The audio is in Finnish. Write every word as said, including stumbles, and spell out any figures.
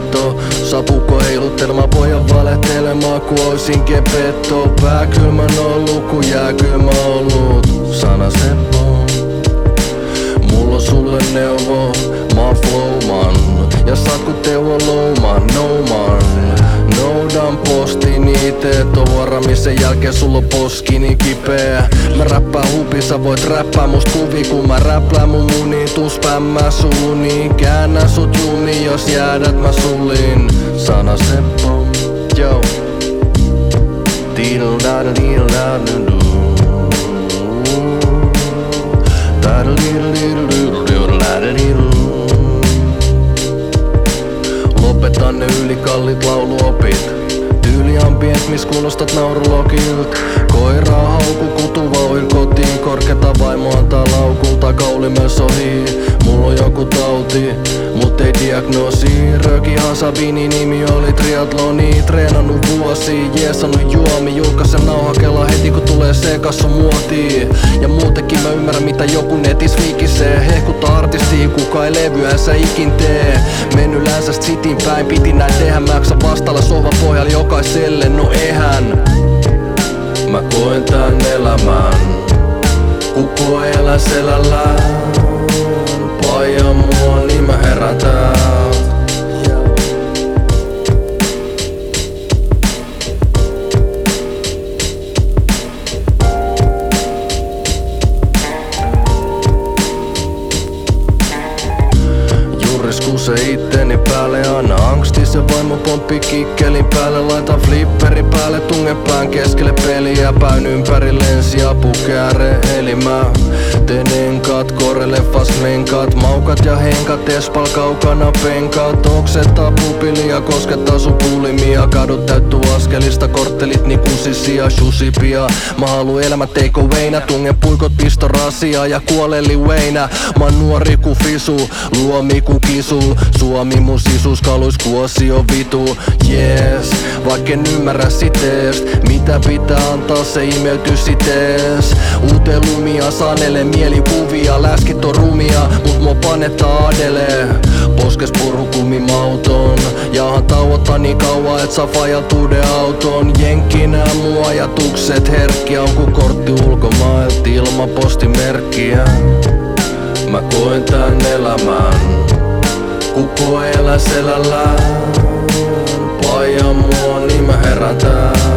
petto. Sapuko heiluttelma pojan valehtelemaan ku oisin kepetto. Pää kylmän ollu ku jää kylmä ollut. Sana Seppo. Mulla on sulle neuvo, mä oon flowman. Ja saat ku Teuvo Louman, no man. Noudan postiin ite, tovara missä jälkeen sulla on poskini kipeä. Mä räppään hupissa, voit räppää must kuvi kun mä räplään mun muni. Tuu spämmää suuni, käännän sut jumi jos jäädät mä sullin. Sana Seppo, yo. Diddle daddle diddle daddle doo. Daddle diddle diddle diddle diddle daddle diddle. Lopetan ne ylikallit lauluopit. Tyyli ambient, mis kuulostat naurulokilta. Koiraa hauku, kutu vauhil kotiin. Korketa vaimo antaa laukulta, kauli myös ohi. Mulla on joku tauti, mut ei diagnoosi. Röki Hasabini, nimi oli triatloni. Treenannut vuosia, jeesannut juomi. Julkaisen nauhakella heti kun tulee sekas on muotiin. Ja muutenkin mä ymmärrän mitä joku netis vikisee. Hehkuttaa artistia, kuka ei levyänsä ikin tee. Menny länsästä sitin päin, piti näin tehdä. Mä jaksan vastailla sohvan pohjalla jokaiselle, no eihän. Mä koen tän elämän, kukko elän selällään. Paija mua, niin mä herään täältä. Jurisku se itteni päälle, aina angsti se vaimo pomppi kikkelin päälle. Laitan flipperin päälle, tungen pään keskelle peliä. Päyn ympäri lensi apukääre, eli mä teen enkat, koreleffas menkat. Maukat ja henkat, espal kaukana penkat. Oksettaa pupilia, koskettaa sun pulimia. Kadut täyttyy askelista, korttelit ni kusisia, shusipia. Mä haluun elämä take awayna, tungen puikot pisto rasia ja kuoleli Weinä. Mä oon nuori ku fisu, luomi ku kisul. Suomi mun sisus, kaluis kuosi on vitu. Jees, vaikka en ymmärrä siteest, mitä pitää antaa se imeytys sitees. Uuteen lumia, sanele mielikuvia. Läskit on rumia, mut mua panettaa adelee. Poskes purhukumi mauton. Jaahan tauottaa niin kauan et saa fajaltuuden auton. Jenkkinä mun ajatukset herkkiä. On ku kortti ulkomailta ilman postimerkkiä. Mä koen tän elämän, kukko elän selällään. Paija mua, niin mä herään tää.